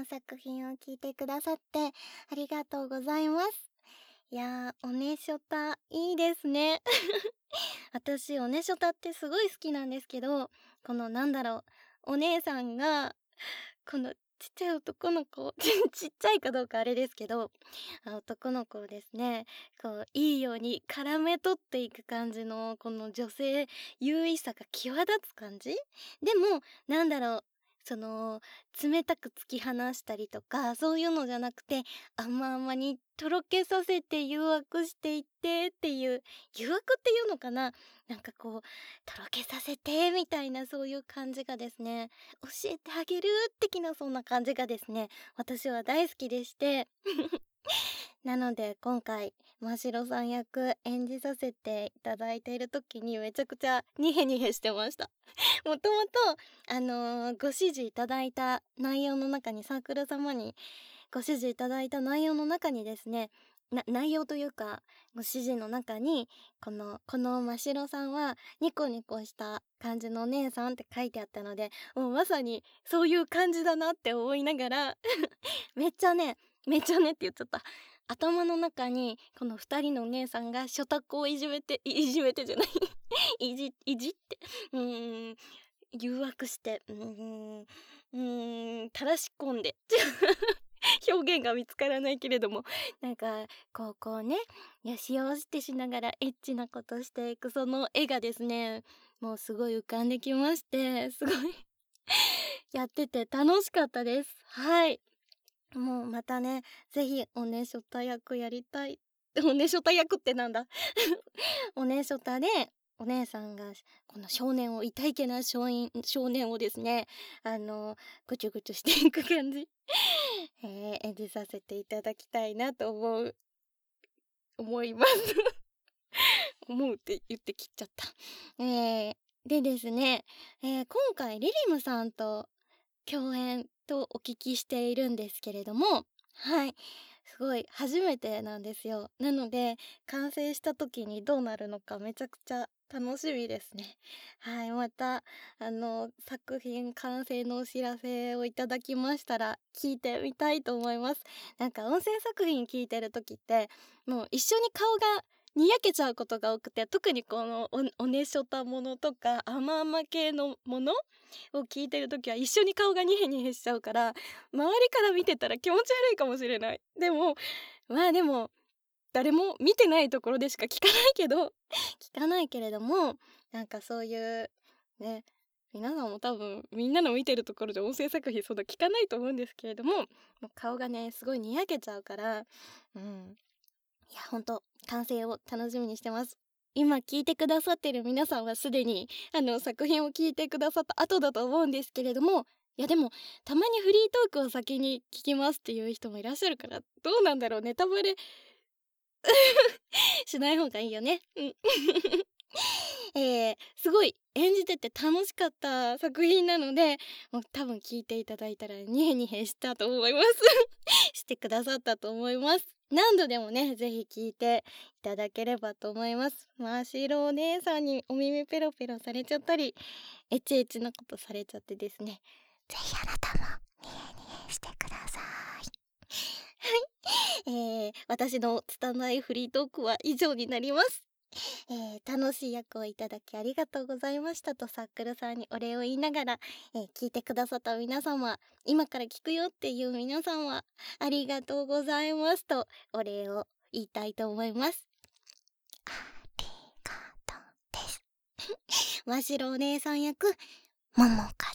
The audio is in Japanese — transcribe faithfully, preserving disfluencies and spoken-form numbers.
の作品を聞いてくださってありがとうございます。いやー、おねしょたいいですね。私おねしょたってすごい好きなんですけど、このなんだろう、お姉さんがこのちっちゃい男の子ちっちゃいかどうかあれですけど、あ男の子をですね、こういいように絡め取っていく感じのこの女性優位さが際立つ感じでも、なんだろう、その冷たく突き放したりとかそういうのじゃなくて、甘々にとろけさせて誘惑していってっていう、誘惑っていうのかな、なんかこうとろけさせてみたいな、そういう感じがですね、教えてあげる的な、そんな感じがですね、私は大好きでしてなので今回真城さん役演じさせていただいている時にめちゃくちゃニヘニヘしてました。もともとあのーご指示いただいた内容の中に、サークル様にご指示いただいた内容の中にですね、な内容というかご指示の中に、このこの真城さんはニコニコした感じのお姉さんって書いてあったので、もうまさにそういう感じだなって思いながらめっちゃね、めっちゃねって言っちゃった。頭の中にこのふたりのお姉さんがショタコをいじめて、いいじめてじゃないいじいじってうーん誘惑して、うーんうーん垂らし込んで表現が見つからないけれども、なんかこうこうね、よしよしってしながらエッチなことしていくその絵がですね、もうすごい浮かんできまして、すごいやってて楽しかったです。はい。もうまたね、ぜひおねしょた役やりたい。おねしょた役ってなんだおねしょたでお姉さんがこの少年を、痛いけな少年少年をですね、あのぐちゅぐちゅしていく感じえー、演じさせていただきたいなと思う思います思うって言って切っちゃった。えー、でですね、えー今回リリムさんと共演とお聞きしているんですけれども、はい、すごい初めてなんですよ。なので完成した時にどうなるのかめちゃくちゃ楽しみですね。はい、またあの作品完成のお知らせをいただきましたら聞いてみたいと思います。なんか音声作品聞いてる時ってもう一緒に顔がにやけちゃうことが多くて、特にこのおおねしょたものとか甘々系のものを聞いてる時は一緒に顔がニヘニヘしちゃうから、周りから見てたら気持ち悪いかもしれない。でもまあでも誰も見てないところでしか聞かないけど聞かないけれども、なんかそういうね、皆さんも多分みんなの見てるところで音声作品そんな聞かないと思うんですけれども、もう顔がねすごいにやけちゃうから、うん、いやほんと完成を楽しみにしてます。今聞いてくださってる皆さんはすでにあの作品を聞いてくださった後だと思うんですけれども、いやでもたまにフリートークを先に聞きますっていう人もいらっしゃるから、どうなんだろう、ネタバレしない方がいいよね。うんえー、すごい演じてて楽しかった作品なので、もう多分聞いていただいたらニヘニヘしたと思いますしてくださったと思います。何度でもね、ぜひ聞いていただければと思います。真白お姉さんにお耳ペロペロされちゃったり、エチエチなことされちゃってですね、ぜひあなたもニヘニヘしてください。はい、えー、私の拙いフリートークは以上になります。えー、楽しい役をいただきありがとうございましたとサークルさんにお礼を言いながら、えー、聞いてくださった皆様、今から聞くよっていう皆様、ありがとうございますとお礼を言いたいと思います。ありがとうです真白お姉さん役、ももか